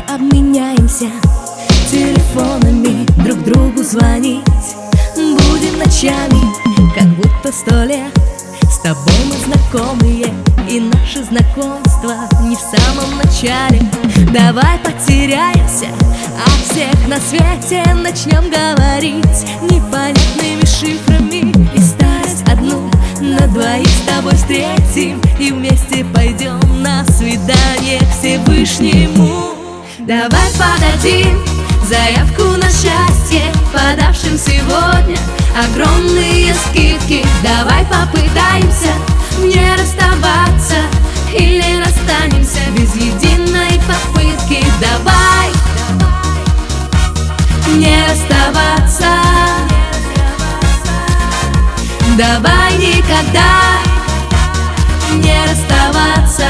обменяемся телефонами, друг другу звонить будем ночами, как будто 100 лет. С тобой мы знакомые, и наше знакомство не в самом начале. Давай потеряемся, о всех на свете начнем говорить непонятными шифрами, и старость одну на двоих с тобой встретим, и вместе пойдем на свидание к Всевышнему. Давай подадим заявку на счастье, подавшим сегодня огромные скидки. Давай попытаемся не расставаться, или расстанемся без единой попытки. Давай не расставаться, давай никогда не расставаться.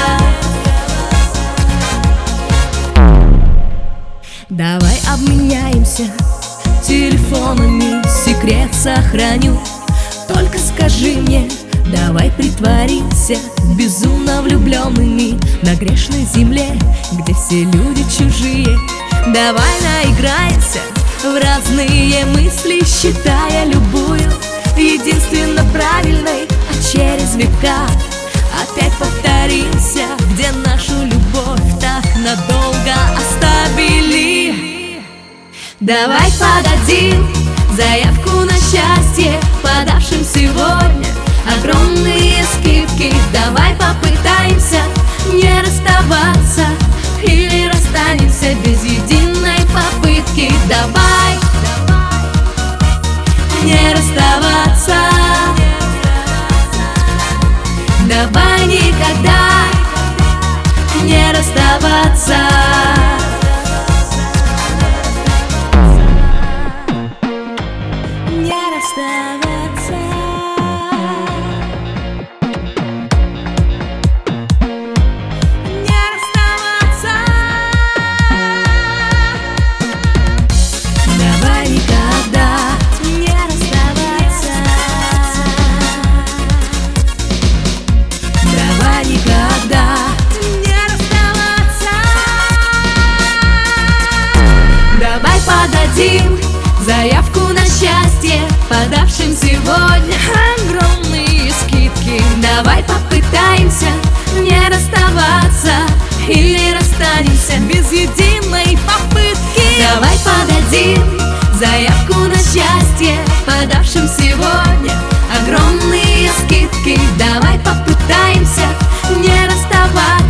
Давай обменяемся телефонами, секрет сохраню. Только скажи мне, давай притворимся безумно влюбленными на грешной земле, где все люди чужие. Давай наиграемся в разные мысли, считая любую единственно правильной, а через века опять повторимся, где нашу любовь так надолго оставили. Давай подадим заявку на счастье, подавшим сегодня огромные скидки. Давай попытаемся не расставаться, или расстанемся без единой попытки. Давай не расставаться, давай никогда не расставаться. Не расставаться, не расставаться. Давай никогда не расставаться, давай никогда не расставаться. Давай подадим заявку на счастье, подавшим сегодня огромные скидки. Давай попытаемся не расставаться, или расстанемся без единой попытки. Давай подадим заявку на счастье, подавшим сегодня огромные скидки. Давай попытаемся не расставаться,